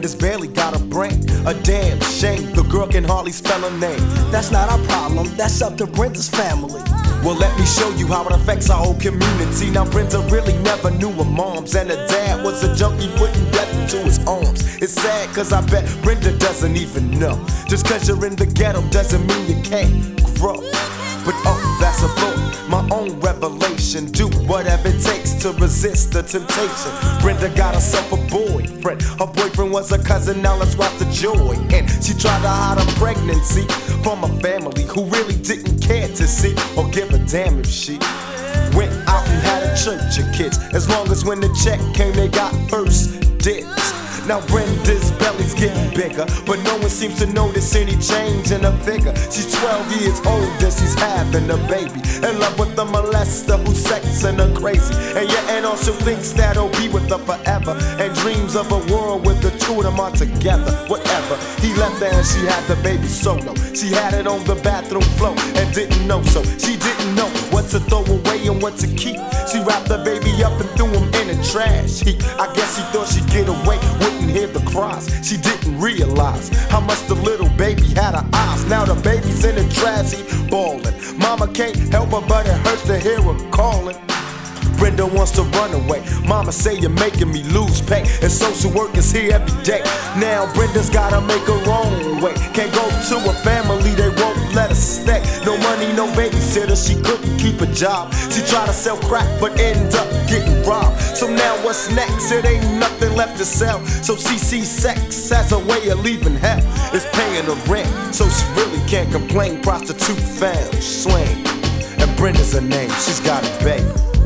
Brenda's barely got a brain. A damn shame, the girl can hardly spell her name. That's not our problem, that's up to Brenda's family. Well, let me show you how it affects our whole community. Now, Brenda really never knew her moms, and her dad was a junkie putting death into his arms. It's sad, cause I bet Brenda doesn't even know. Just cause you're in the ghetto doesn't mean you can't grow. But oh, that's a thought, my own revelation. Do whatever it takes to resist the temptation. Brenda got herself a boyfriend. Her boyfriend was a cousin, now let's watch the joy. And she tried to hide her pregnancy from a family who really didn't care to see or give a damn if she went out and had a church of kids. As long as when the check came, they got first dibs. Now Brenda's belly's getting bigger, but no one seems to notice any change in her figure. She's 12 years old and she's having a baby, in love with a molester who's sexing her crazy. And your aunt also thinks that he'll be with her forever, and dreams of a world where the two of them are together. Whatever, he left her and she had the baby solo. She had it on the bathroom floor and didn't know, so she didn't know what to throw away and what to keep. She wrapped the baby up and threw him in a trash heap. I guess she thought she'd get away, wouldn't hear the cries. She didn't realize how much the little baby had her eyes. Now the baby's in the trash heap bawling. Mama can't help her, but it hurts to hear her calling. Brenda wants to run away. Mama say you're making me lose pay, and social work is here every day. Now Brenda's gotta make her own way. Can't go to a family, they won't let her stay. No money, no babysitter, she couldn't keep a job. She tried to sell crack, but ended up getting robbed. So now what's next? It ain't nothing left to sell. So she sees sex as a way of leaving hell. It's paying the rent, so she really can't complain. Prostitute found, slain, and Brenda's her name. She's got a baby.